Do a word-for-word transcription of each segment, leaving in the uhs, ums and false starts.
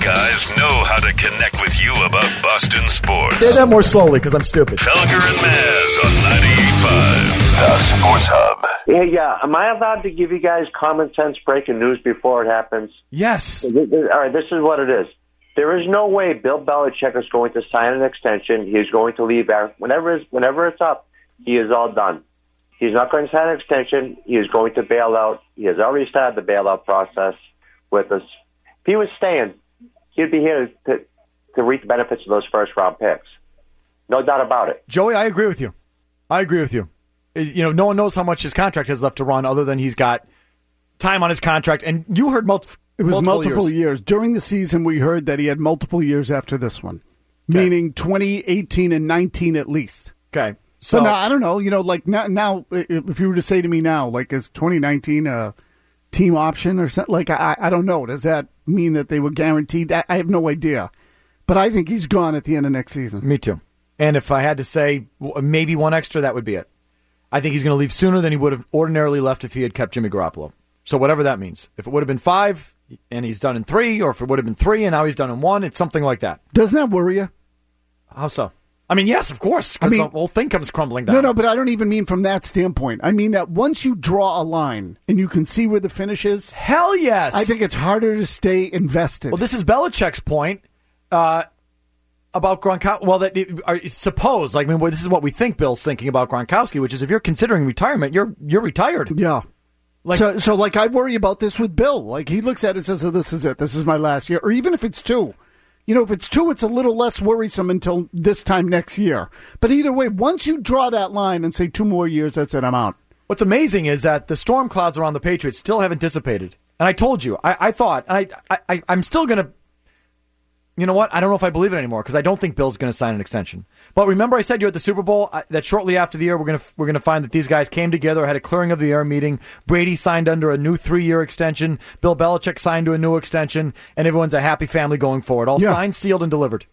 guys know how to connect with you about Boston sports. Say that more slowly, because I'm stupid. Felger and Maz on ninety-eight point five, the Sports Hub. Yeah, yeah. Am I allowed to give you guys common sense breaking news before it happens? Yes. All right, this is what it is. There is no way Bill Belichick is going to sign an extension. He's going to leave after, whenever it's, whenever it's up. He is all done. He's not going to sign an extension. He is going to bail out. He has already started the bailout process with us. If he was staying, he'd be here to, to reap the benefits of those first-round picks. No doubt about it. Joey, I agree with you. I agree with you. You know, no one knows how much his contract has left to run other than he's got time on his contract. And you heard multiple It was multiple, multiple years. years. During the season, we heard that he had multiple years after this one, okay. meaning twenty eighteen and nineteen at least. Okay. So now, I don't know, you know, like now, now, if you were to say to me now, like, is twenty nineteen a team option or something? Like, I, I don't know. Does that mean that they were guaranteed? I, I have no idea. But I think he's gone at the end of next season. Me too. And if I had to say maybe one extra, that would be it. I think he's going to leave sooner than he would have ordinarily left if he had kept Jimmy Garoppolo. So whatever that means. If it would have been five and he's done in three, or if it would have been three and now he's done in one, it's something like that. Doesn't that worry you? How so? I mean, yes, of course, because I mean, the whole thing comes crumbling down. No, no, but I don't even mean from that standpoint. I mean that once you draw a line and you can see where the finish is, hell yes. I think it's harder to stay invested. Well, this is Belichick's point uh, about Gronkowski. Well, that it, uh, suppose, like, I mean, well, this is what we think Bill's thinking about Gronkowski, which is if you're considering retirement, you're you're retired. Yeah. Like, so, so, like, I worry about this with Bill. Like, he looks at it and says, oh, this is it. This is my last year. Or even if it's two. You know, if it's two, it's a little less worrisome until this time next year. But either way, once you draw that line and say two more years, that's it, I'm out. What's amazing is that the storm clouds around the Patriots still haven't dissipated. And I told you, I, I thought, and I, I, I'm still going to, you know what? I don't know if I believe it anymore because I don't think Bill's going to sign an extension. But remember I said you at the Super Bowl uh, that shortly after the year we're going to we're going to find that these guys came together, had a clearing of the air meeting. Brady signed under a new three-year extension. Bill Belichick signed to a new extension, and everyone's a happy family going forward. All yeah. signed, sealed, and delivered.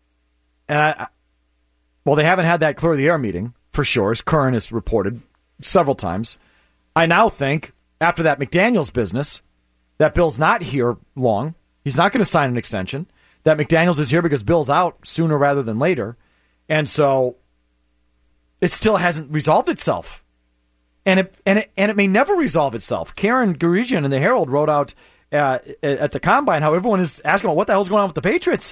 And I, I, well, they haven't had that clear of the air meeting for sure, as Curran has reported several times. I now think after that McDaniels business that Bill's not here long. He's not going to sign an extension. That McDaniels is here because Bill's out sooner rather than later. And so it still hasn't resolved itself. And it and it, and it may never resolve itself. Karen Gurigian in the Herald wrote out uh, at the Combine how everyone is asking, well, what the hell's going on with the Patriots?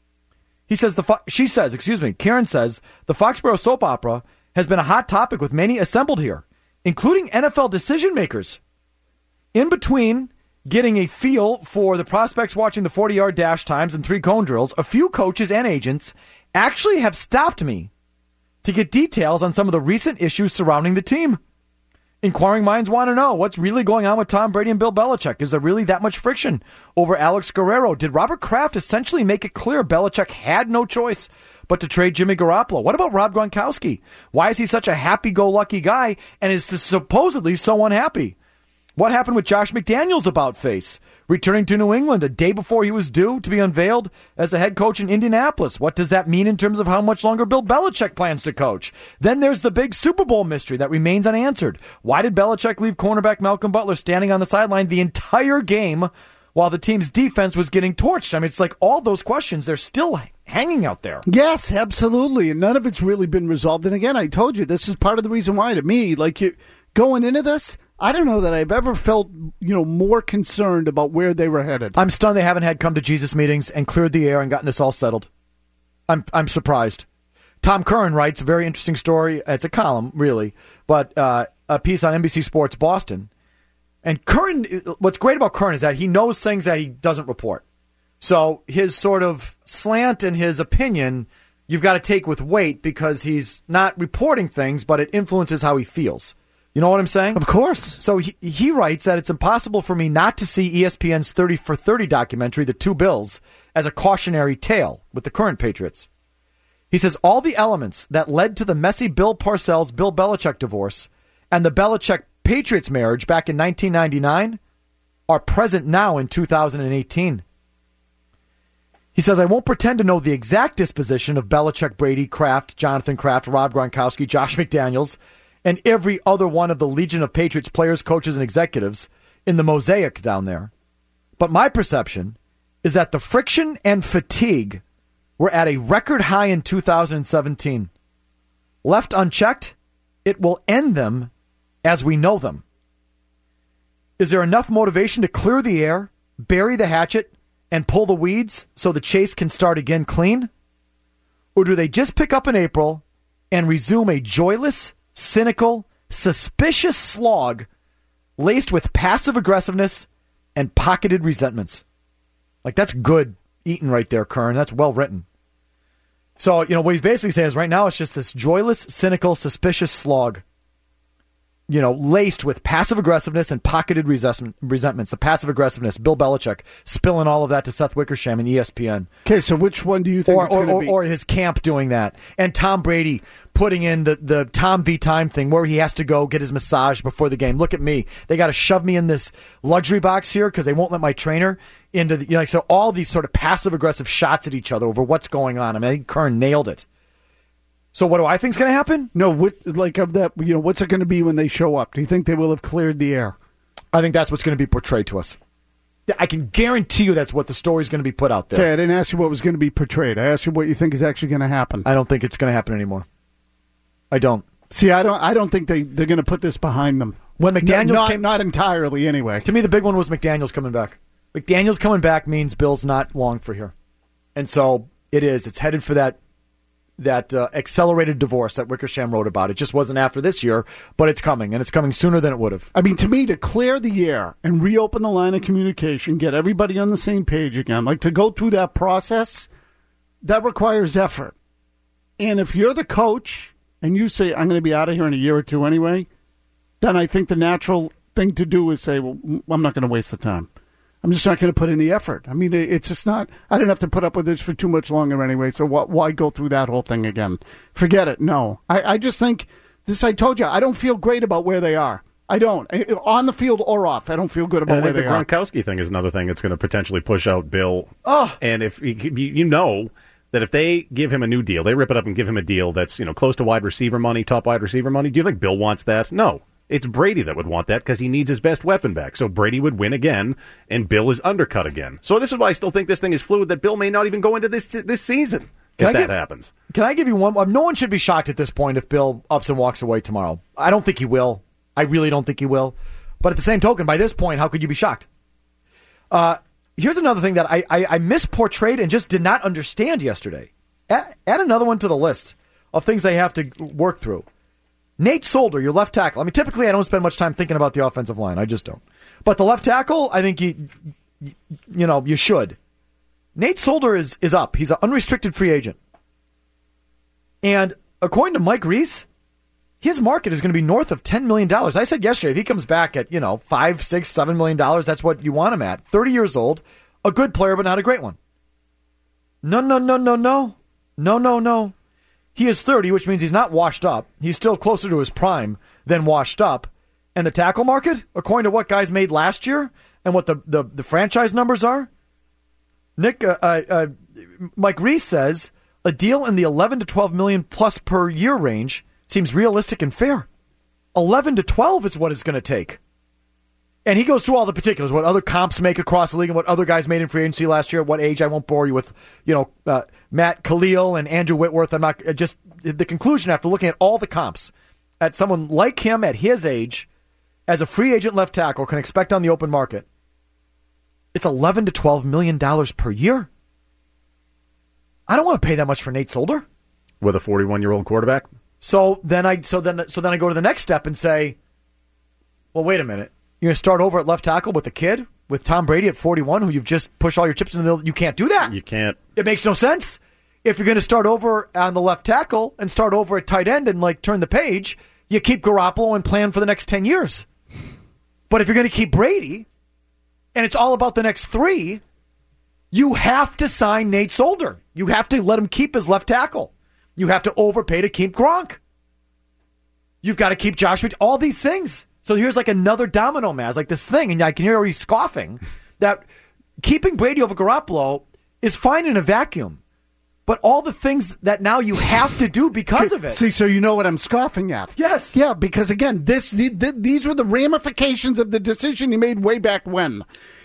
He says the Fo- She says, excuse me, Karen says, the Foxborough soap opera has been a hot topic with many assembled here, including N F L decision makers. In between getting a feel for the prospects watching the forty-yard dash times and three cone drills, a few coaches and agents actually have stopped me to get details on some of the recent issues surrounding the team. Inquiring minds want to know what's really going on with Tom Brady and Bill Belichick. Is there really that much friction over Alex Guerrero? Did Robert Kraft essentially make it clear Belichick had no choice but to trade Jimmy Garoppolo? What about Rob Gronkowski? Why is he such a happy-go-lucky guy and is supposedly so unhappy? What happened with Josh McDaniels about face, returning to New England a day before he was due to be unveiled as a head coach in Indianapolis? What does that mean in terms of how much longer Bill Belichick plans to coach? Then there's the big Super Bowl mystery that remains unanswered. Why did Belichick leave cornerback Malcolm Butler standing on the sideline the entire game while the team's defense was getting torched? I mean, it's like all those questions, they're still hanging out there. Yes, absolutely. And none of it's really been resolved. And again, I told you, this is part of the reason why, to me, like you going into this, I don't know that I've ever felt, you know, more concerned about where they were headed. I'm stunned they haven't had come to Jesus meetings and cleared the air and gotten this all settled. I'm I'm surprised. Tom Curran writes a very interesting story. It's a column, really, but uh, a piece on N B C Sports Boston. And Curran, what's great about Curran is that he knows things that he doesn't report. So his sort of slant and his opinion, you've got to take with weight because he's not reporting things, but it influences how he feels. You know what I'm saying? Of course. So he, he writes that it's impossible for me not to see E S P N's thirty for thirty documentary, The Two Bills, as a cautionary tale with the current Patriots. He says all the elements that led to the messy Bill Parcells-Bill Belichick divorce and the Belichick-Patriots marriage back in nineteen ninety-nine are present now in two thousand eighteen. He says, I won't pretend to know the exact disposition of Belichick, Brady, Kraft, Jonathan Kraft, Rob Gronkowski, Josh McDaniels, and every other one of the legion of Patriots players, coaches, and executives in the mosaic down there. But my perception is that the friction and fatigue were at a record high in two thousand seventeen. Left unchecked, it will end them as we know them. Is there enough motivation to clear the air, bury the hatchet, and pull the weeds so the chase can start again clean? Or do they just pick up in April and resume a joyless, cynical, suspicious slog laced with passive aggressiveness and pocketed resentments? Like, that's good eating right there, Kern. That's well written. So, you know, what he's basically saying is right now it's just this joyless, cynical, suspicious slog, you know, laced with passive aggressiveness and pocketed resentment, resentments. The passive aggressiveness, Bill Belichick spilling all of that to Seth Wickersham and E S P N. Okay, so which one do you think or, it's going to be? Or his camp doing that. And Tom Brady putting in the, the Tom v. Time thing where he has to go get his massage before the game. Look at me. They got to shove me in this luxury box here because they won't let my trainer into the, you know, like, so all these sort of passive-aggressive shots at each other over what's going on. I mean, I think Kern nailed it. So what do I think is going to happen? No, what, like of that, you know, what's it going to be when they show up? Do you think they will have cleared the air? I think that's what's going to be portrayed to us. I can guarantee you that's what the story's going to be put out there. Okay, I didn't ask you what was going to be portrayed. I asked you what you think is actually going to happen. I don't think it's going to happen anymore. I don't. See, I don't. I don't think they they're going to put this behind them. When McDaniels no, not, came, not entirely anyway. To me, the big one was McDaniels coming back. McDaniels coming back means Bill's not long for here, and so it is. It's headed for that. That uh, accelerated divorce that Wickersham wrote about. It just wasn't after this year, but it's coming, and it's coming sooner than it would have. I mean, to me, to clear the air and reopen the line of communication, get everybody on the same page again, like to go through that process, that requires effort. And if you're the coach and you say, I'm going to be out of here in a year or two anyway, then I think the natural thing to do is say, well, I'm not going to waste the time. I'm just not going to put in the effort. I mean, it's just not, I didn't have to put up with this for too much longer anyway, so why, why go through that whole thing again? Forget it. No. I, I just think, this I told you, I don't feel great about where they are. I don't. On the field or off, I don't feel good about and where I think they the are. The Gronkowski thing is another thing that's going to potentially push out Bill. Oh. And if you know that if they give him a new deal, they rip it up and give him a deal that's, you know, close to wide receiver money, top wide receiver money, do you think Bill wants that? No. It's Brady that would want that because he needs his best weapon back. So Brady would win again, and Bill is undercut again. So this is why I still think this thing is fluid, that Bill may not even go into this this season can if I that give, happens. Can I give you one? No one should be shocked at this point if Bill ups and walks away tomorrow. I don't think he will. I really don't think he will. But at the same token, by this point, how could you be shocked? Uh, here's another thing that I, I, I misportrayed and just did not understand yesterday. Add, add another one to the list of things they have to work through. Nate Solder, your left tackle. I mean, typically I don't spend much time thinking about the offensive line. I just don't. But the left tackle, I think you, you know, you should. Nate Solder is, is up. He's an unrestricted free agent. And according to Mike Reese, his market is going to be north of ten million dollars. I said yesterday, if he comes back at, you know, five, six, seven million dollars, that's what you want him at. thirty years old, a good player, but not a great one. No, no, no, no, no. No, no, no. He is thirty, which means he's not washed up. He's still closer to his prime than washed up. And the tackle market, according to what guys made last year and what the, the, the franchise numbers are, Nick, uh, uh, uh, Mike Reese says a deal in the eleven to twelve million plus per year range seems realistic and fair. eleven to twelve is what it's going to take. And he goes through all the particulars, what other comps make across the league and what other guys made in free agency last year, at what age. I won't bore you with, you know, uh, Matt Khalil and Andrew Whitworth. I'm not, just the conclusion after looking at all the comps, at someone like him at his age, as a free agent left tackle, can expect on the open market, it's eleven to twelve million dollars per year. I don't want to pay that much for Nate Solder. With a forty-one-year-old quarterback? So then I so then so then I go to the next step and say, well, wait a minute. You're going to start over at left tackle with a kid, with Tom Brady at forty-one, who you've just pushed all your chips in the middle. You can't do that. You can't. It makes no sense. If you're going to start over on the left tackle and start over at tight end and like turn the page, you keep Garoppolo and plan for the next ten years. But if you're going to keep Brady, and it's all about the next three, you have to sign Nate Solder. You have to let him keep his left tackle. You have to overpay to keep Gronk. You've got to keep Josh, all these things. So here's like another domino, Maz, like this thing, and I can hear already scoffing, that keeping Brady over Garoppolo is fine in a vacuum. But all the things that now you have to do because of it. See, so you know what I'm scoffing at. Yes. Yeah, because again, this the, the, these were the ramifications of the decision he made way back when.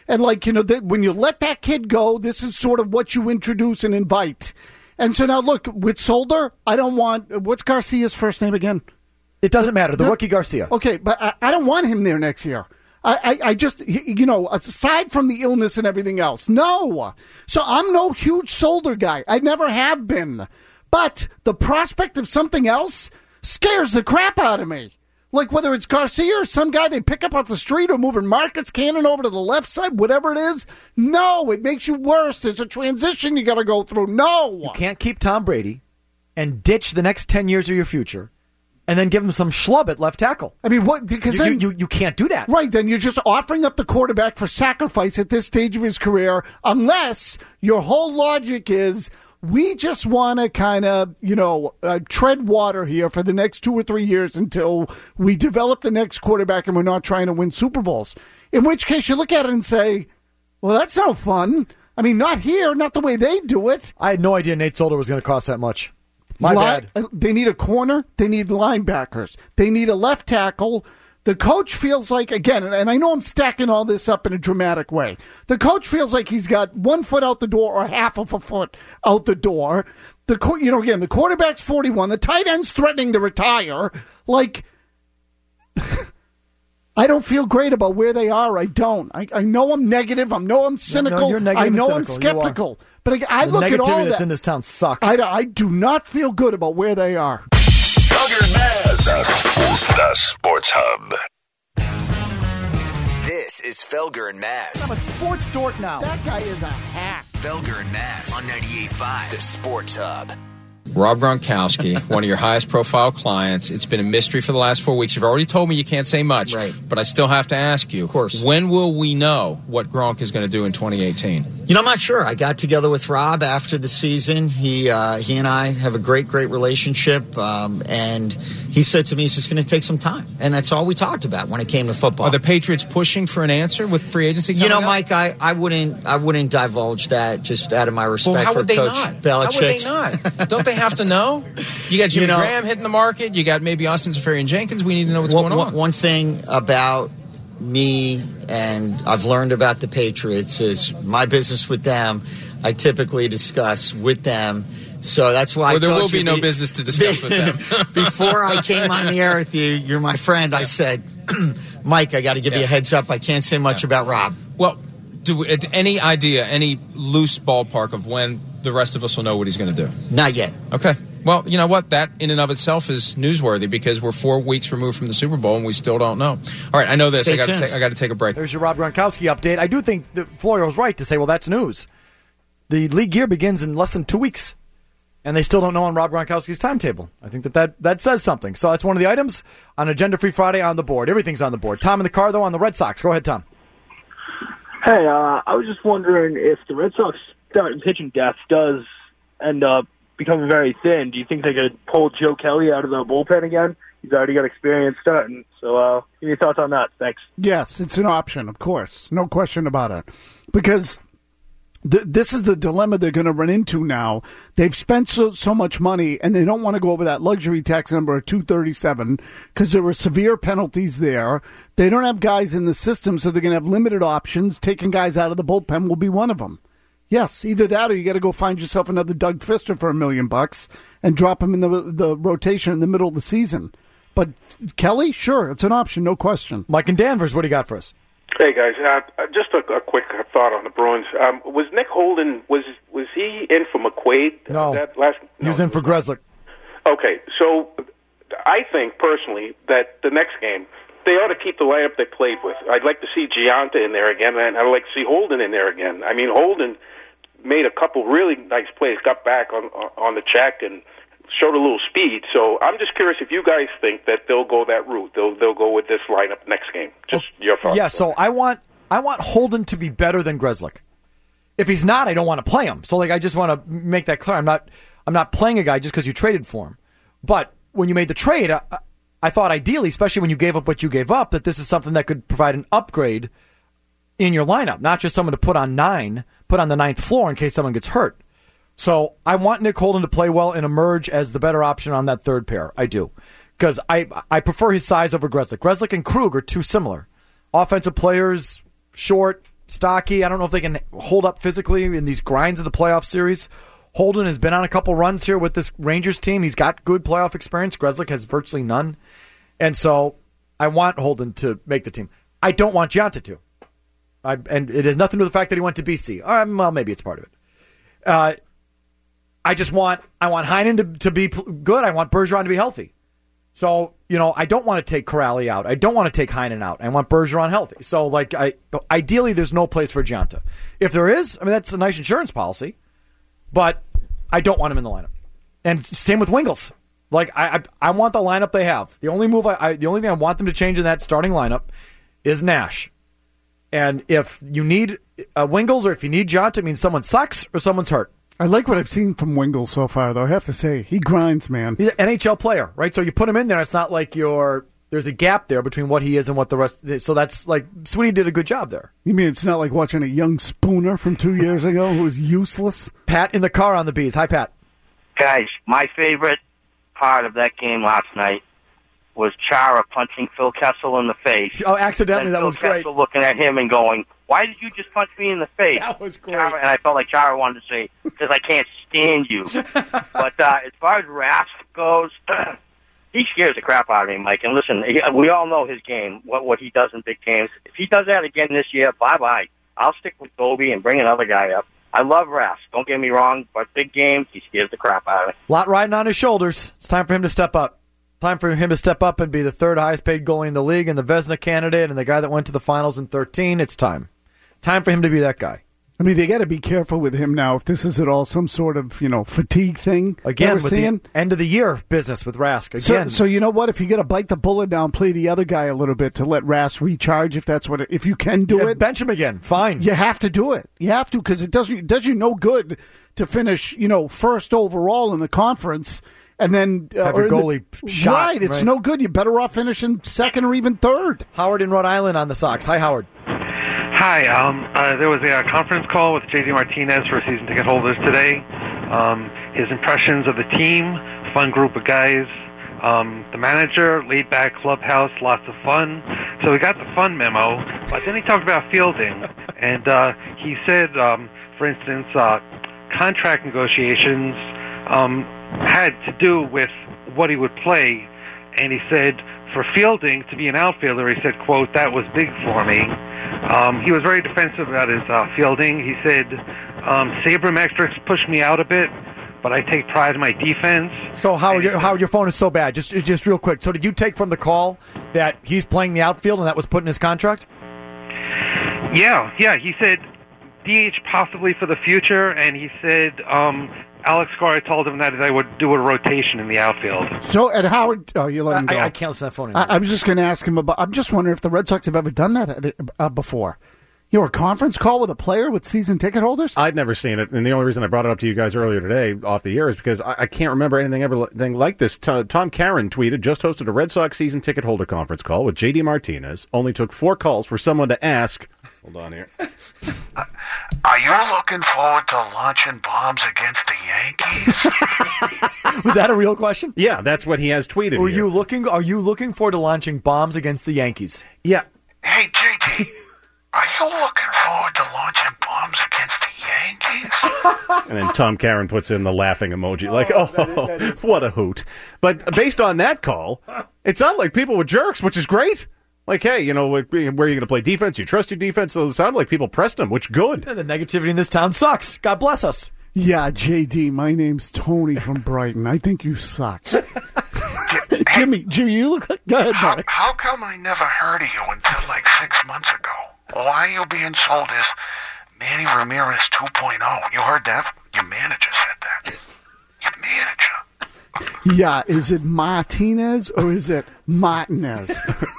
And, like, you know, th- when you let that kid go, this is sort of what you introduce and invite. And so now, look, with Solder, I don't want, what's Garcia's first name again? It doesn't matter. The, the rookie Garcia. Okay, but I, I don't want him there next year. I, I, I just, you know, aside from the illness and everything else, no. So I'm no huge Solder guy. I never have been. But the prospect of something else scares the crap out of me. Like whether it's Garcia or some guy they pick up off the street or moving Marcus Cannon over to the left side, whatever it is. No, it makes you worse. There's a transition you got to go through. No. You can't keep Tom Brady and ditch the next ten years of your future and then give him some schlub at left tackle. I mean, what? Because you, then, you, you, you can't do that. Right, then you're just offering up the quarterback for sacrifice at this stage of his career, unless your whole logic is we just want to kind of, you know, uh, tread water here for the next two or three years until we develop the next quarterback and we're not trying to win Super Bowls. In which case you look at it and say, well, that's no fun. I mean, not here, not the way they do it. I had no idea Nate Solder was going to cost that much. My Li- bad. They need a corner. They need linebackers. They need a left tackle. The coach feels like, again, and I know I'm stacking all this up in a dramatic way, the coach feels like he's got one foot out the door or half of a foot out the door. The co- You know, again, the quarterback's forty-one. The tight end's threatening to retire. Like, I don't feel great about where they are. I don't. I, I know I'm negative. I know I'm cynical. No, no, you're negative I know and I'm cynical. skeptical. But I, I the look at all negativity that's that. in this town sucks. I, I do not feel good about where they are. Felger and Maz, the Sports Hub. This is Felger and Maz. I'm a sports dork now. That guy is a hack. Felger and Maz on ninety-eight point five, the Sports Hub. Rob Gronkowski, one of your highest profile clients. It's been a mystery for the last four weeks. You've already told me you can't say much, right. But I still have to ask you. Of course. When will we know what Gronk is going to do in twenty eighteen? You know, I'm not sure. I got together with Rob after the season. He uh, he and I have a great, great relationship. Um, and he said to me, it's just going to take some time. And that's all we talked about when it came to football. Are the Patriots pushing for an answer with free agency coming You know, up? Mike, I, I wouldn't I wouldn't divulge that just out of my respect Well, how for would they Coach not? Belichick. How would they not? Don't they have to know? You got Jimmy You know, Graham hitting the market. You got maybe Austin Safarian Jenkins. We need to know what's one, going on. One, one thing about me and I've learned about the Patriots is my business with them, I typically discuss with them. So that's why Well, I there told will you be no be- business to discuss with them. Before I came on the air with you, you're my friend, I said, Mike, I got to give you a heads up. I can't say much about Rob. Well, do we, any idea, any loose ballpark of when the rest of us will know what he's going to do? Not yet. Okay. Well, you know what? That in and of itself is newsworthy because we're four weeks removed from the Super Bowl and we still don't know. All right, I know this. Stay I got to tuned. take. I got to take a break. There's your Rob Gronkowski update. I do think that Florio was right to say, well, that's news. The league year begins in less than two weeks, and they still don't know on Rob Gronkowski's timetable. I think that that, that says something. So that's one of the items on Agenda Free Friday on the board. Everything's on the board. Tom in the car, though, on the Red Sox. Go ahead, Tom. Hey, uh, I was just wondering if the Red Sox starting pitching depth does end up becoming very thin. Do you think they could pull Joe Kelly out of the bullpen again? He's already got experience starting. So uh, give me your thoughts on that. Thanks. Yes, it's an option, of course. No question about it. Because th- this is the dilemma they're going to run into now. They've spent so, so much money, and they don't want to go over that luxury tax number of two thirty-seven because there were severe penalties there. They don't have guys in the system, so they're going to have limited options. Taking guys out of the bullpen will be one of them. Yes, either that or you got to go find yourself another Doug Fister for a million bucks and drop him in the the rotation in the middle of the season. But Kelly, sure, it's an option, no question. Mike in Danvers, what do you got for us? Hey guys, uh, just a, a quick thought on the Bruins. Um, was Nick Holden was was he in for McQuaid? No, that last, no, he was in for Grzelcyk. Okay, so I think personally that the next game they ought to keep the lineup they played with. I'd like to see Gianta in there again, and I'd like to see Holden in there again. I mean, Holden made a couple really nice plays, got back on on the check, and showed a little speed. So I'm just curious if you guys think that they'll go that route. They'll they'll go with this lineup next game. Just oh, your thoughts. Yeah, so I want I want Holden to be better than Grzelcyk. If he's not, I don't want to play him. So like I just want to make that clear. I'm not I'm not playing a guy just because you traded for him. But when you made the trade, I, I thought ideally, especially when you gave up what you gave up, that this is something that could provide an upgrade in your lineup, not just someone to put on nine, put on the ninth floor in case someone gets hurt. So I want Nick Holden to play well and emerge as the better option on that third pair. I do. Because I I prefer his size over Grzelcyk. Grzelcyk and Krug are too similar. Offensive players, short, stocky. I don't know if they can hold up physically in these grinds of the playoff series. Holden has been on a couple runs here with this Rangers team. He's got good playoff experience. Grzelcyk has virtually none. And so I want Holden to make the team. I don't want Gianta to. I, and it has nothing to do with the fact that he went to B C. Or, well, maybe it's part of it. Uh, I just want I want Heinen to, to be good. I want Bergeron to be healthy. So, you know, I don't want to take Corrali out. I don't want to take Heinen out. I want Bergeron healthy. So, like, I ideally, there's no place for Gianta. If there is, I mean, that's a nice insurance policy. But I don't want him in the lineup. And same with Wingels. Like, I I, I want the lineup they have. The only move, I, I the only thing I want them to change in that starting lineup is Nash. And if you need uh, Wingels or if you need Gianta, it means someone sucks or someone's hurt. I like what I've seen from Wingels so far, though. I have to say, he grinds, man. He's an N H L player, right? So you put him in there. It's not like you're there's a gap there between what he is and what the rest. So that's like Sweeney did a good job there. You mean it's not like watching a young Spooner from two years ago who was useless? Pat in the car on the Bees. Hi, Pat. Guys, my favorite part of that game last night was Chara punching Phil Kessel in the face. Oh, accidentally, and that Phil was great. Kessel looking at him and going, "Why did you just punch me in the face?" That was great. Chara, and I felt like Chara wanted to say, "Because I can't stand you." But uh, as far as Rask goes, he scares the crap out of me, Mike. And listen, he, we all know his game, what what he does in big games. If he does that again this year, bye-bye. I'll stick with Gobi and bring another guy up. I love Rask, don't get me wrong, but big games, he scares the crap out of me. A lot riding on his shoulders. It's time for him to step up. Time for him to step up and be the third highest paid goalie in the league and the Vezina candidate and the guy that went to the finals in thirteen. It's time. Time for him to be that guy. I mean, they got to be careful with him now if this is at all some sort of, you know, fatigue thing. Again, with seeing. the end of the year business with Rask. Again. So, so you know what? If you got to bite the bullet now and play the other guy a little bit to let Rask recharge, if that's what, it, if you can do yeah, it, bench him again. Fine. You have to do it. You have to because it does you it does you no good to finish, you know, first overall in the conference. And then uh, have your goalie the, shot. Right, it's right. no good. You're better off finishing second or even third. Howard in Rhode Island on the Sox. Hi, Howard. Hi. Um, uh, there was a uh, conference call with J D Martinez for season ticket holders today. Um, his impressions of the team, fun group of guys. Um, the manager, laid-back clubhouse, lots of fun. So we got the fun memo, but then he talked about fielding. And uh, he said, um, for instance, uh, contract negotiations um, had to do with what he would play. And he said, for fielding, to be an outfielder, he said, quote, that was big for me. Um, he was very defensive about his uh, fielding. He said, um, sabermetrics pushed me out a bit, but I take pride in my defense. So, Howard, your, Howard, your phone is so bad. Just just real quick. So did you take from the call that he's playing the outfield and that was put in his contract? Yeah, yeah. He said D H possibly for the future, and he said um, Alex Cora told him that I would do a rotation in the outfield. So, at Howard, oh, you let him go. I, I can't listen to that phone anymore. I, I was just going to ask him about. I'm just wondering if the Red Sox have ever done that uh, before. You know, a conference call with a player with season ticket holders? I'd never seen it, and the only reason I brought it up to you guys earlier today off the air is because I, I can't remember anything ever anything like this. T- Tom Caron tweeted, just hosted a Red Sox season ticket holder conference call with J D Martinez. Only took four calls for someone to ask. Hold on here. Are you looking forward to launching bombs against the Yankees? Was that a real question? Yeah, that's what he has tweeted. Were here. you looking? Are you looking forward to launching bombs against the Yankees? Yeah. Hey, J D. Are you looking forward to launching bombs against the Yankees? And then Tom Caron puts in the laughing emoji, oh, like, oh, that is, that is what a hoot. But based on that call, it sounded like people were jerks, which is great. Like, hey, you know, where are you going to play defense? You trust your defense? So it sounded like people pressed him, which good. And the negativity in this town sucks. God bless us. Yeah, J D, my name's Tony from Brighton. I think you suck. Jimmy, Jimmy, you look like... Go ahead, how, Mark. How come I never heard of you until like six months ago? Why are you being sold as Manny Ramirez two point oh? You heard that? Your manager said that. Your manager. Yeah, is it Martinez or is it Martinez?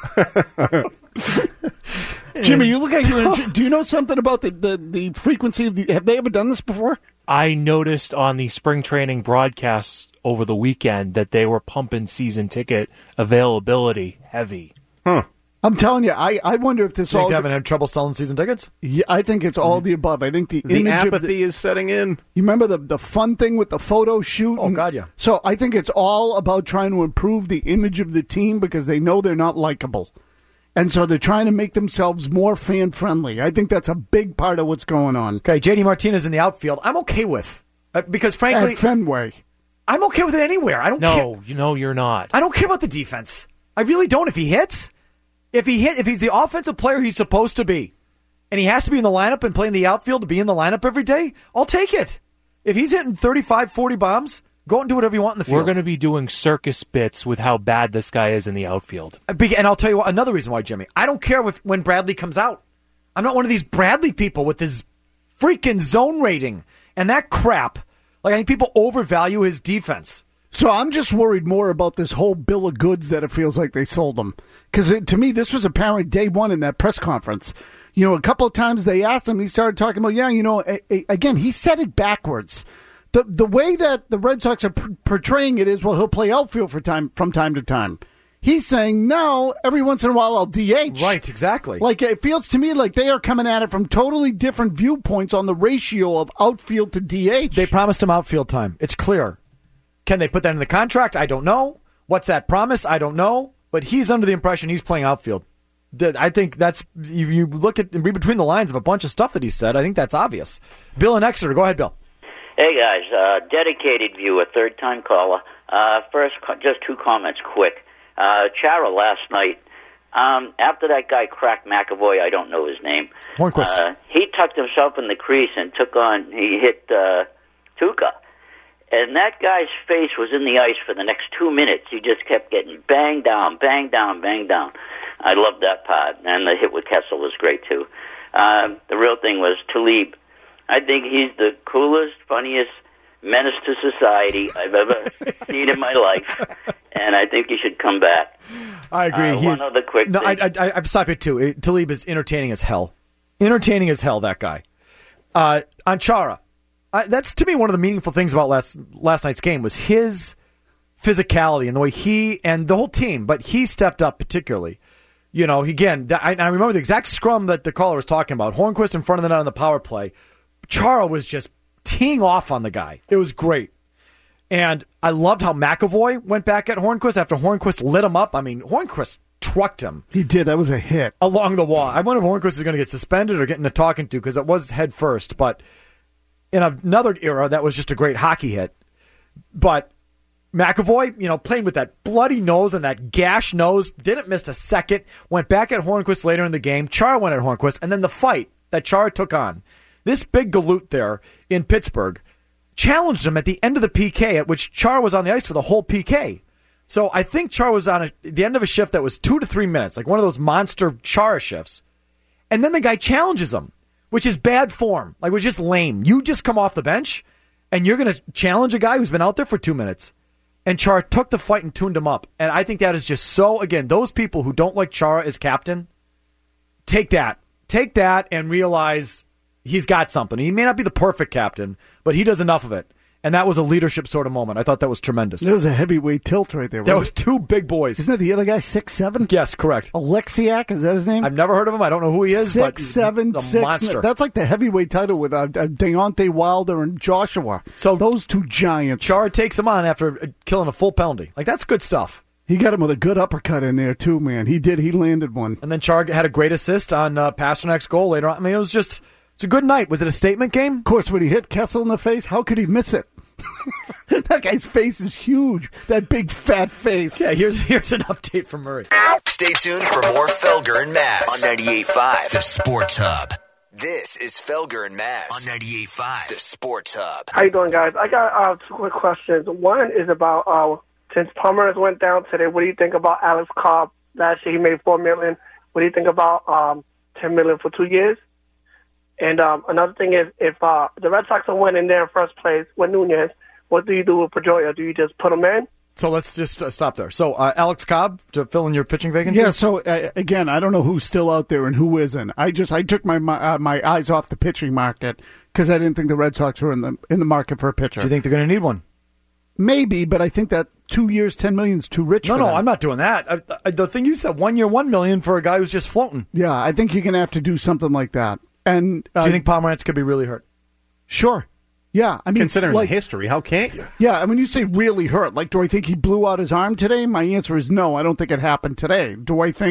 Jimmy, you look like you. Do you know something about the, the, the frequency of the? Have they ever done this before? I noticed on the spring training broadcasts over the weekend that they were pumping season ticket availability heavy. Huh. I'm telling you, I, I wonder if this you all... You haven't had trouble selling season tickets? Yeah, I think it's all mm-hmm. the above. I think the, the image apathy of the, is setting in. You remember the, the fun thing with the photo shoot? Oh, God, yeah. So I think it's all about trying to improve the image of the team because they know they're not likable. And so they're trying to make themselves more fan-friendly. I think that's a big part of what's going on. Okay, J D Martinez in the outfield, I'm okay with. Uh, because, frankly... At Fenway. I'm okay with it anywhere. I don't no, care. No, you know you're not. I don't care about the defense. I really don't. If he hits, if he hit, if he's the offensive player he's supposed to be, and he has to be in the lineup and play in the outfield to be in the lineup every day, I'll take it. If he's hitting thirty-five, forty bombs, go out and do whatever you want in the field. We're going to be doing circus bits with how bad this guy is in the outfield. And I'll tell you what, another reason why, Jimmy. I don't care if, when Bradley comes out. I'm not one of these Bradley people with his freaking zone rating and that crap. Like, I think people overvalue his defense. So I'm just worried more about this whole bill of goods that it feels like they sold him. Because to me, this was apparent day one in that press conference. You know, a couple of times they asked him, he started talking about, yeah, you know, a, a, again, he said it backwards. The the way that the Red Sox are p- portraying it is, well, he'll play outfield for time from time to time. He's saying, no, every once in a while I'll D H. Right, exactly. Like, it feels to me like they are coming at it from totally different viewpoints on the ratio of outfield to D H. They promised him outfield time. It's clear. Can they put that in the contract? I don't know. What's that promise? I don't know. But he's under the impression he's playing outfield. I think that's, you, you look at and read between the lines of a bunch of stuff that he said, I think that's obvious. Bill in Exeter. Go ahead, Bill. Hey, guys. Uh, dedicated viewer, third-time caller. Uh, first, just two comments, quick. Uh, Chara last night, um, after that guy cracked McAvoy, I don't know his name. Hornquist. Uh, he tucked himself in the crease and took on, he hit uh, Tuca. And that guy's face was in the ice for the next two minutes. He just kept getting banged down, banged down, banged down. I loved that part. And the hit with Kessel was great, too. Uh, the real thing was Talib. I think he's the coolest, funniest menace to society I've ever seen in my life. And I think he should come back. I agree. Uh, He- one other quick No, thing. I, I, I've stopped it too. It, Talib is entertaining as hell. Entertaining as hell, that guy. Uh, on Chara, uh, that's to me one of the meaningful things about last last night's game was his physicality and the way he and the whole team, but he stepped up particularly. You know, again, that, I, I remember the exact scrum that the caller was talking about. Hornquist in front of the net on the power play. Chara was just teeing off on the guy. It was great. And I loved how McAvoy went back at Hornquist after Hornquist lit him up. I mean, Hornquist trucked him. He did. That was a hit. Along the wall. I wonder if Hornquist is going to get suspended or get into talking to because it was head first. But in another era, that was just a great hockey hit. But McAvoy, you know, playing with that bloody nose and that gash nose, didn't miss a second, went back at Hornquist later in the game. Chara went at Hornquist, and then the fight that Chara took on. This big galoot there in Pittsburgh challenged him at the end of the P K, at which Chara was on the ice for the whole P K. So I think Chara was on a, the end of a shift that was two to three minutes, like one of those monster Chara shifts. And then the guy challenges him, which is bad form. Like, it was just lame. You just come off the bench, and you're going to challenge a guy who's been out there for two minutes. And Chara took the fight and tuned him up. And I think that is just so, again, those people who don't like Chara as captain, take that. Take that and realize he's got something. He may not be the perfect captain, but he does enough of it. And that was a leadership sort of moment. I thought that was tremendous. There was a heavyweight tilt right there. That wasn't was it? two big boys. Isn't that the other guy, six seven? Yes, correct. Alexiak, is that his name? I've never heard of him. I don't know who he is, but Six, seven, the six. monster. That's like the heavyweight title with uh, uh, Deontay Wilder and Joshua. So those two giants. Chara takes him on after uh, killing a full penalty. Like, that's good stuff. He got him with a good uppercut in there, too, man. He did. He landed one. And then Chara had a great assist on uh, Pasternak's goal later on. I mean, it was just, it's a good night. Was it a statement game? Of course, when he hit Kessel in the face, how could he miss it? That guy's face is huge. That big fat face. Yeah, here's here's an update from Murray. Stay tuned for more Felger and Mazz on ninety-eight point five, The Sports Hub. This is Felger and Mazz on ninety-eight point five, The Sports Hub. How you doing, guys? I got uh, two quick questions. One is about uh, since Palmer went down today. What do you think about Alex Cobb? Last year he made four million. What do you think about um, ten million for two years? And um, another thing is, if uh, the Red Sox are winning there in first place with Nunez, what do you do with Pedroia? Do you just put him in? So let's just uh, stop there. So uh, Alex Cobb to fill in your pitching vacancy. Yeah. So uh, again, I don't know who's still out there and who isn't. I just I took my my, uh, my eyes off the pitching market because I didn't think the Red Sox were in the in the market for a pitcher. Do you think they're going to need one? Maybe, but I think that two years, ten million is too rich. No, for no, them. I'm not doing that. I, I, the thing you said, one year, one million for a guy who's just floating. Yeah, I think you're going to have to do something like that. And uh, do you think Pomerantz could be really hurt? Sure. Yeah, I mean, considering like, the history, how can't you? Yeah, I mean, you say really hurt. Like, do I think he blew out his arm today? My answer is no. I don't think it happened today. Do I think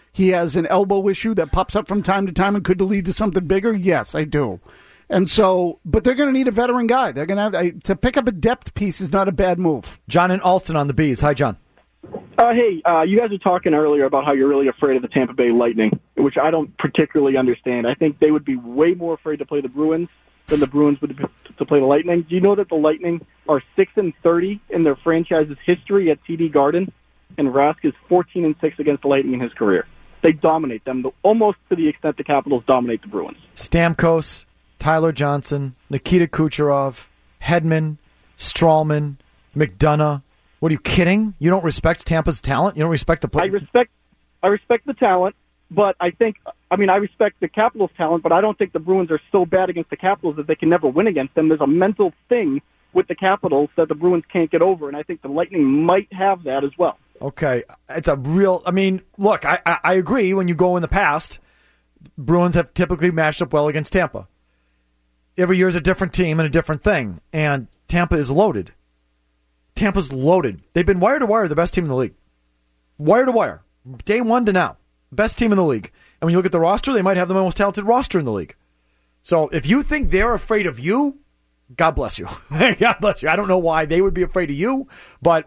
he has an elbow issue that pops up from time to time and could lead to something bigger? Yes, I do. And so, but they're going to need a veteran guy. They're going to have I, to pick up a depth piece is not a bad move. John and Alston on the Bees. Hi, John. Uh, hey, uh, you guys were talking earlier about how you're really afraid of the Tampa Bay Lightning, which I don't particularly understand. I think they would be way more afraid to play the Bruins than the Bruins would be to play the Lightning. Do you know that the Lightning are six and thirty in their franchise's history at T D Garden, and Rask is fourteen and six against the Lightning in his career? They dominate them, almost to the extent the Capitals dominate the Bruins. Stamkos, Tyler Johnson, Nikita Kucherov, Hedman, Strawman, McDonough. What, are you kidding? You don't respect Tampa's talent? You don't respect the play? I respect, I respect the talent, but I think, I mean, I respect the Capitals' talent, but I don't think the Bruins are so bad against the Capitals that they can never win against them. There's a mental thing with the Capitals that the Bruins can't get over, and I think the Lightning might have that as well. Okay, it's a real, I mean, look, I, I, I agree when you go in the past, Bruins have typically matched up well against Tampa. Every year is a different team and a different thing, and Tampa is loaded. Tampa's loaded. They've been wire to wire the best team in the league. Wire to wire. Day one to now. Best team in the league. And when you look at the roster, they might have the most talented roster in the league. So if you think they're afraid of you, God bless you. God bless you. I don't know why they would be afraid of you, but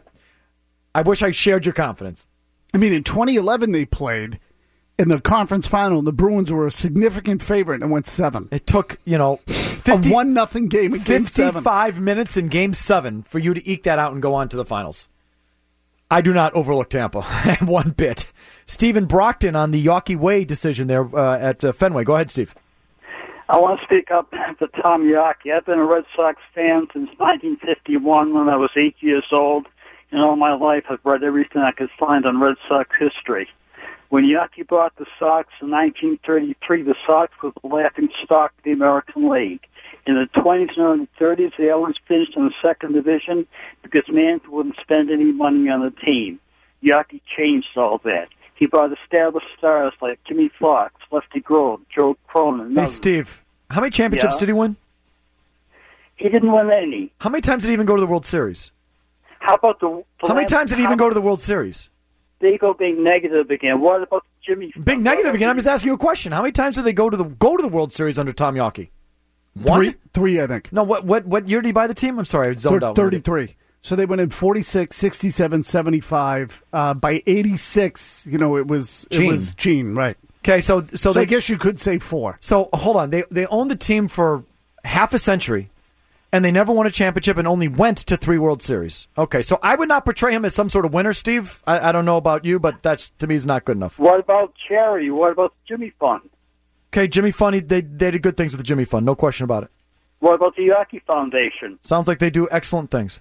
I wish I shared your confidence. I mean, in twenty eleven they played in the conference final, and the Bruins were a significant favorite and went seven. It took, you know, fifty, a one nothing game in game seven. fifty-five minutes in game seven for you to eke that out and go on to the finals. I do not overlook Tampa one bit. Stephen Brockton on the Yawkey Way decision there uh, at uh, Fenway. Go ahead, Steve. I want to speak up to Tom Yawkey. I've been a Red Sox fan since nineteen fifty-one when I was eight years old. And all my life I've read everything I could find on Red Sox history. When Yawkey bought the Sox in nineteen thirty-three, the Sox was the laughing stock of the American League. In the twenties and early thirties, they always finished in the second division because management wouldn't spend any money on the team. Yawkey changed all that. He brought established stars like Jimmy Fox, Lefty Grove, Joe Cronin. Hey, Steve, how many championships Yeah. did he win? He didn't win any. How many times did he even go to the World Series? How about the... the How many times did he even go to the World Series? They go being negative again. What about Jimmy? Big negative again. I'm just asking you a question. How many times did they go to the go to the World Series under Tom Yawkey? One? Three, three, I think. No, what what what year did he buy the team? I'm sorry, I zoned Thir- out. thirty-three. So they went in forty-six, sixty-seven, seventy-five. Uh, by eighty-six, you know, it was Gene. it was Gene, right? Okay, so so, So they I guess you could say four. So hold on, they they owned the team for half a century, and they never won a championship and only went to three World Series. Okay, so I would not portray him as some sort of winner, Steve. I, I don't know about you, but that's to me is not good enough. What about Cherry? What about Jimmy Fund? Okay, Jimmy Fund, he- they they did good things with the Jimmy Fund, no question about it. What about the Yawkey Foundation? Sounds like they do excellent things.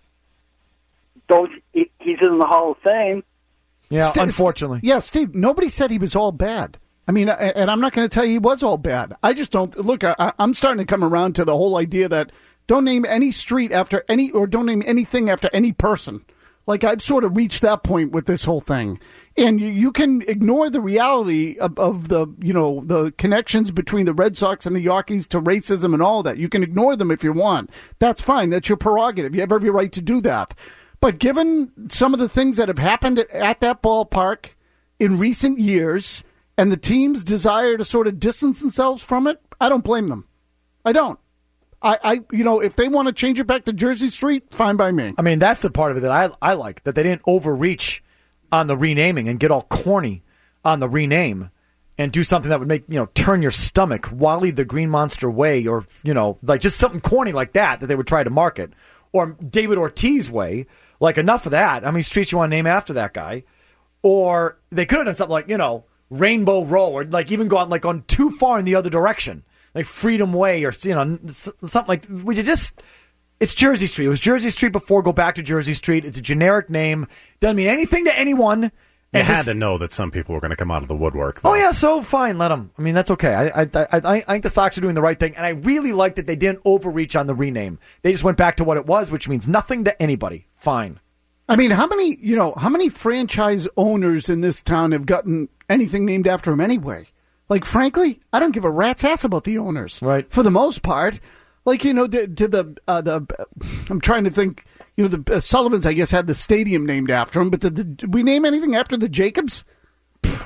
Don't he, he's in the Hall of Fame? Yeah, St- unfortunately. St- yeah, Steve, nobody said he was all bad. I mean, a- and I'm not going to tell you he was all bad. I just don't, look, I, I'm starting to come around to the whole idea that don't name any street after any, or don't name anything after any person. Like, I've sort of reached that point with this whole thing. And you, you can ignore the reality of, of the, you know, the connections between the Red Sox and the Yankees to racism and all that. You can ignore them if you want. That's fine. That's your prerogative. You have every right to do that. But given some of the things that have happened at that ballpark in recent years and the team's desire to sort of distance themselves from it, I don't blame them. I don't. I, I, you know, if they want to change it back to Jersey Street, fine by me. I mean, that's the part of it that I I like, that they didn't overreach on the renaming and get all corny on the rename and do something that would make, you know, turn your stomach, Wally the Green Monster Way, or, you know, like just something corny like that that they would try to market. Or David Ortiz Way, like enough of that. How many streets you want to name after that guy? Or they could have done something like, you know, Rainbow Row, or like even gone like on too far in the other direction. Like Freedom Way, or, you know, something like, would you just, it's Jersey Street. It was Jersey Street before, go back to Jersey Street. It's a generic name. Doesn't mean anything to anyone. You And had just- to know that some people were going to come out of the woodwork. Oh, yeah, so fine, let them. I mean, that's okay. I, I, I, I think the Sox are doing the right thing, and I really like that they didn't overreach on the rename. They just went back to what it was, which means nothing to anybody. Fine. I mean, how many, you know, how many franchise owners in this town have gotten anything named after them anyway? Like, frankly, I don't give a rat's ass about the owners. Right. For the most part. Like, you know, did, did the, uh, the, I'm trying to think, you know, the uh, Sullivans, I guess, had the stadium named after them, but did, the, did we name anything after the Jacobs?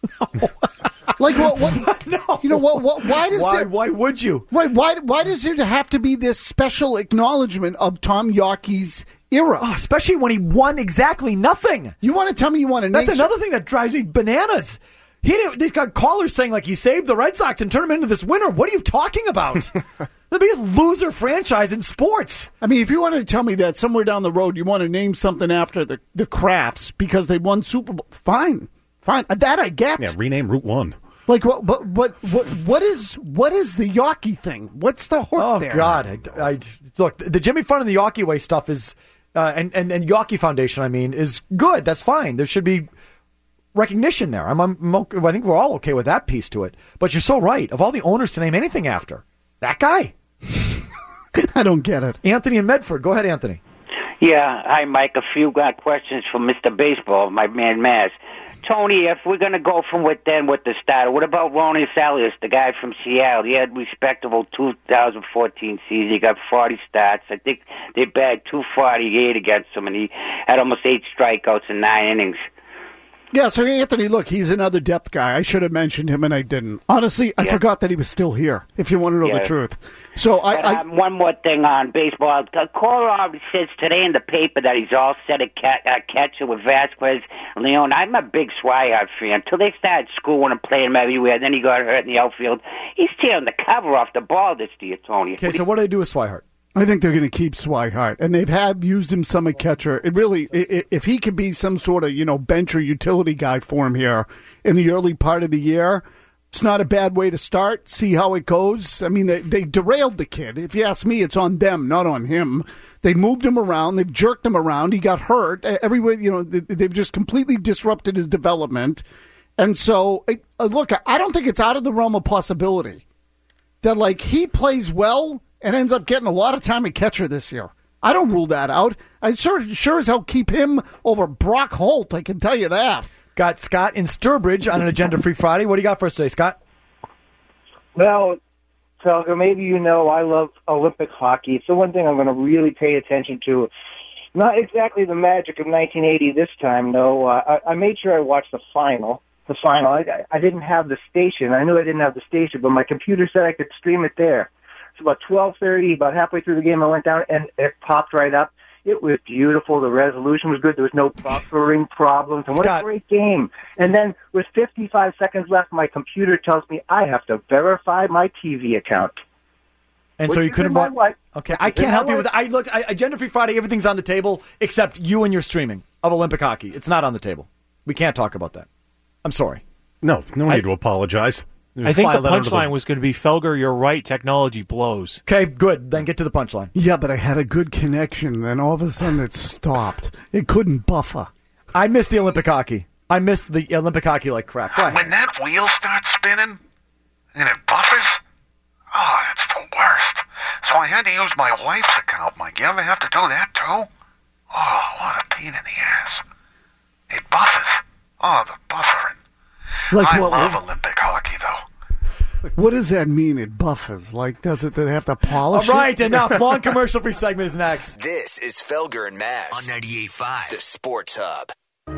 Like what? What? No. You know what? What? Why does Why? there, Why would you? Right? Why? Why does there have to be this special acknowledgement of Tom Yockey's era? Oh, especially when he won exactly nothing. You want to tell me you want to? That's another thing that drives me bananas. He didn't, they've got callers saying like he saved the Red Sox and turned them into this winner. What are you talking about? The biggest loser franchise in sports. I mean, if you want to tell me that somewhere down the road you want to name something after the the Crafts because they won Super Bowl, fine, fine. That I get. Yeah, rename Route One. Like what? But what? What? What is? What is the Yockey thing? What's the hook Oh there? God! I, I look the Jimmy Fun and the Yockey way stuff is, uh, and and and Yockey Foundation. I mean, is good. That's fine. There should be recognition there. I'm, I'm. I think we're all okay with that piece to it. But you're so right. Of all the owners to name anything after, that guy. I don't get it. Anthony in Medford. Go ahead, Anthony. Yeah. Hi, Mike. A few uh, questions for Mister Baseball, my man Maz. Tony, if we're going to go from within with the starter, what about Ronnie Elias, the guy from Seattle? He had respectable two thousand fourteen season. He got forty starts. I think they bagged two forty-eight against him, and he had almost eight strikeouts in nine innings. Yeah, so Anthony, look, he's another depth guy. I should have mentioned him, and I didn't. Honestly, I Yeah. forgot that he was still here, if you want to know Yeah. the truth. So I... But, I um, one more thing on baseball. Kolarov says today in the paper that he's all set at cat, uh, catcher with Vasquez and Leon. I'm a big Swihart fan. Until they started schooling and playing him everywhere, then he got hurt in the outfield. He's tearing the cover off the ball this year, Tony. Okay, so what do they do with Swihart? I think they're going to keep Swihart, and they've have used him some at catcher. It really, i- i- if he could be some sort of, you know, bench or utility guy for him here in the early part of the year, it's not a bad way to start. See how it goes. I mean, they, they derailed the kid. If you ask me, it's on them, not on him. They moved him around. They've jerked him around. He got hurt. Everywhere, you know, they, they've just completely disrupted his development. And so, it, uh, look, I don't think it's out of the realm of possibility that, like, he plays well and ends up getting a lot of time at catcher this year. I don't rule that out. I'd sure, sure as hell keep him over Brock Holt, I can tell you that. Got Scott in Sturbridge on an agenda-free Friday. What do you got for us today, Scott? Well, Felger, maybe you know I love Olympic hockey. It's the one thing I'm going to really pay attention to. Not exactly the magic of nineteen eighty this time, though. Uh, I, I made sure I watched the final. The final. I, I didn't have the station. I knew I didn't have the station, but my computer said I could stream it there. So about twelve thirty, about halfway through the game, I went down, and it popped right up. It was beautiful. The resolution was good. There was no buffering problems. And what Scott. a great game. And then with fifty-five seconds left, my computer tells me I have to verify my T V account. And Which so you is couldn't in my watch. life. Okay, I Which is in can't my help you life. with that. I look, I, Agenda Free Friday. Everything's on the table except you and your streaming of Olympic hockey. It's not on the table. We can't talk about that. I'm sorry. No, no I- need to apologize. I think the File that under punchline was going to be, Felger, you're right, technology blows. Okay, good. Then get to the punchline. Yeah, but I had a good connection, then all of a sudden it stopped. It couldn't buffer. I missed the Olympic hockey. I missed the Olympic hockey like crap. Go ahead. When that wheel starts spinning and it buffers, oh, it's the worst. So I had to use my wife's account, Mike. You ever have to do that, too? Oh, what a pain in the ass. It buffers. Oh, the buffering. Like I what- love what- Olympic hockey, though. What does that mean, it buffers? Like, does it they have to polish All right, it? enough. Long commercial-free segment is next. This is Felger and Maz on ninety-eight point five, the Sports Hub.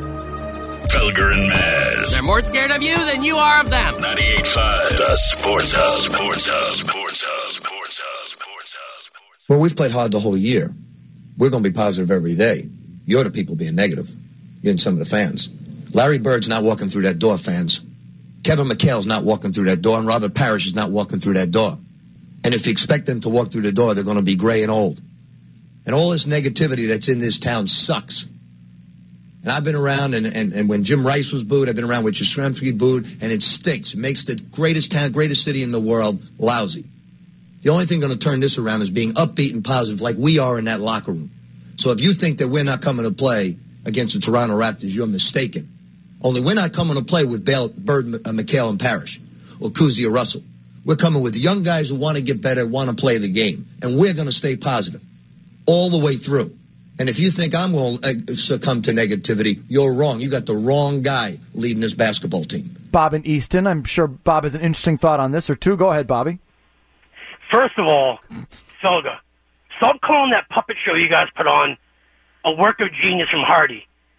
Felger and Maz. They're more scared of you than you are of them. ninety-eight point five, the Sports Hub. Sports Hub. Sports Hub. Sports Hub. Sports Hub. Well, we've played hard the whole year. We're going to be positive every day. You're the people being negative. You're and some of the fans. Larry Bird's not walking through that door, fans. Kevin McHale's not walking through that door, and Robert Parrish is not walking through that door. And if you expect them to walk through the door, they're going to be gray and old. And all this negativity that's in this town sucks. And I've been around, and, and, and when Jim Rice was booed, I've been around with Yastrzemski booed, and it stinks. It makes the greatest town, greatest city in the world lousy. The only thing going to turn this around is being upbeat and positive like we are in that locker room. So if you think that we're not coming to play against the Toronto Raptors, you're mistaken. Only we're not coming to play with Bale, Bird, uh, McHale, and Parrish, or Kuzi or Russell. We're coming with young guys who want to get better, want to play the game, and we're going to stay positive all the way through. And if you think I'm going to uh, succumb to negativity, you're wrong. You got the wrong guy leading this basketball team. Bob in Easton. I'm sure Bob has an interesting thought on this or two. Go ahead, Bobby. First of all, Felga, stop calling that puppet show you guys put on a work of genius from Hardy.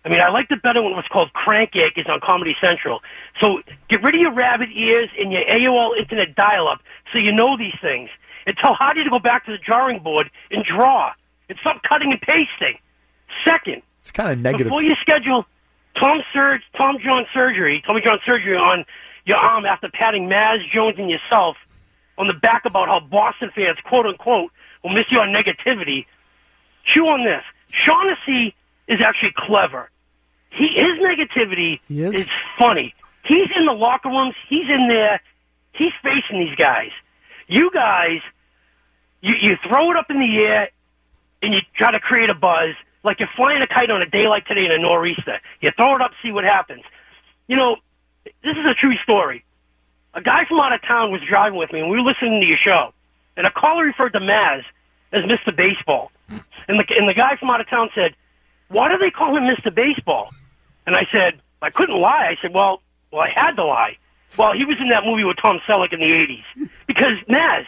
I mean, I liked it better when it was called Crank Yankers on Comedy Central. So get rid of your rabbit ears and your A O L internet dial-up so you know these things. And tell Hardy to go back to the drawing board and draw. And stop cutting and pasting. Second, it's kind of negative. Before you schedule Tom Surge, Tom John surgery, Tommy John surgery on your arm after patting Maz, Jones, and yourself on the back about how Boston fans, quote-unquote, will miss your negativity, chew on this. Shaughnessy is actually clever. He His negativity is? is funny. He's in the locker rooms. He's in there. He's facing these guys. You guys, you, you throw it up in the air, and you try to create a buzz like you're flying a kite on a day like today in a nor'easter. You throw it up, see what happens. You know, this is a true story. A guy from out of town was driving with me, and we were listening to your show, and a caller referred to Maz as Mister Baseball. And the, and the guy from out of town said, why do they call him Mister Baseball? And I said, I couldn't lie. I said, well, well, I had to lie. Well, he was in that movie with Tom Selleck in the eighties. Because, Maz,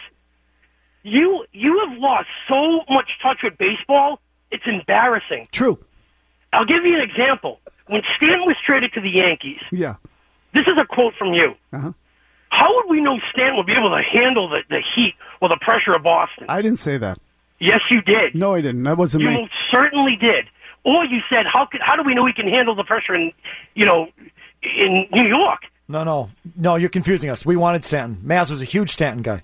you you have lost so much touch with baseball, it's embarrassing. True. I'll give you an example. When Stanton was traded to the Yankees, Yeah. this is a quote from you. Uh-huh. How would we know Stanton would be able to handle the, the heat or the pressure of Boston? I didn't say that. Yes, you did. No, I didn't. That wasn't You me. most certainly did. Or you said, how could, how do we know he can handle the pressure in, you know, in New York? No, no. No, you're confusing us. We wanted Stanton. Maz was a huge Stanton guy.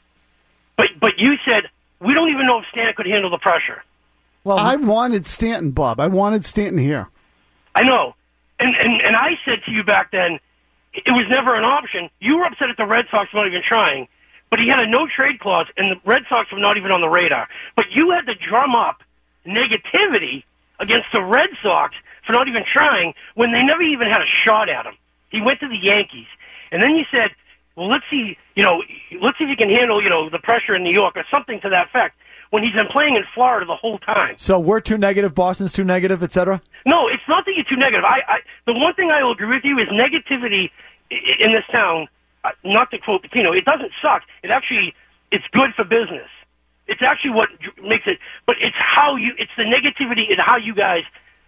But but you said, we don't even know if Stanton could handle the pressure. Well, I wanted Stanton, Bob. I wanted Stanton here. I know. And, and, and I said to you back then, it was never an option. You were upset at the Red Sox for not even trying. But he had a no-trade clause, and the Red Sox were not even on the radar. But you had to drum up negativity against the Red Sox for not even trying when they never even had a shot at him. He went to the Yankees. And then you said, well, let's see, you know, let's see if he can handle, you know, the pressure in New York or something to that effect when he's been playing in Florida the whole time. So we're too negative, Boston's too negative, et cetera? No, it's not that you're too negative. I, I the one thing I will agree with you is negativity i- in this town, uh, not to quote Patino, it doesn't suck. It actually, it's good for business. It's actually what dr- makes it, but it's how you, it's the negativity and how you guys,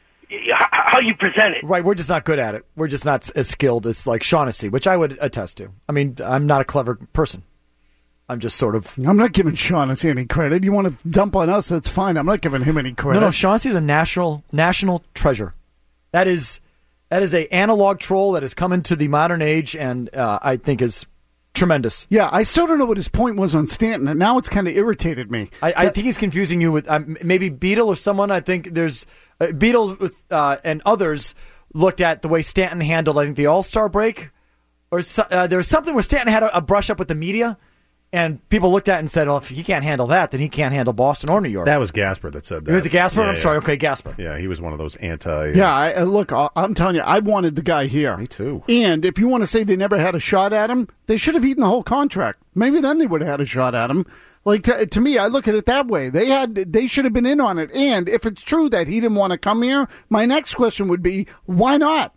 h- how you present it. Right, we're just not good at it. We're just not as skilled as, like, Shaughnessy, which I would attest to. I mean, I'm not a clever person. I'm just sort of... I'm not giving Shaughnessy any credit. You want to dump on us, that's fine. I'm not giving him any credit. No, no, Shaughnessy is a national national treasure. That is that is a analog troll that has come into the modern age and uh, I think is tremendous. Yeah, I still don't know what his point was on Stanton, and now it's kind of irritated me. I, I think he's confusing you with um, maybe Beadle or someone. I think there's uh, Beadle with, uh, and others looked at the way Stanton handled, I think, the All-Star break. Or so, uh, there was something where Stanton had a, a brush up with the media. And people looked at it and said, well, if he can't handle that, then he can't handle Boston or New York. That was Gasper that said that. It was a Gasper? Yeah, I'm yeah. sorry. Okay, Gasper. Yeah, he was one of those anti... Yeah, I, uh, look, I, I'm telling you, I wanted the guy here. Me too. And if you want to say they never had a shot at him, they should have eaten the whole contract. Maybe then they would have had a shot at him. Like, to, to me, I look at it that way. They had, they should have been in on it. And if it's true that he didn't want to come here, my next question would be, why not?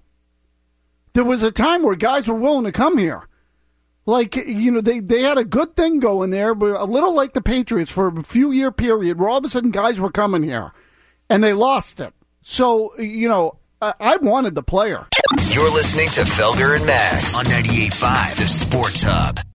There was a time where guys were willing to come here. Like, you know, they, they had a good thing going there, but a little like the Patriots for a few year period where all of a sudden guys were coming here and they lost it. So, you know, I, I wanted the player. You're listening to Felger and Mass on ninety-eight point five, The Sports Hub.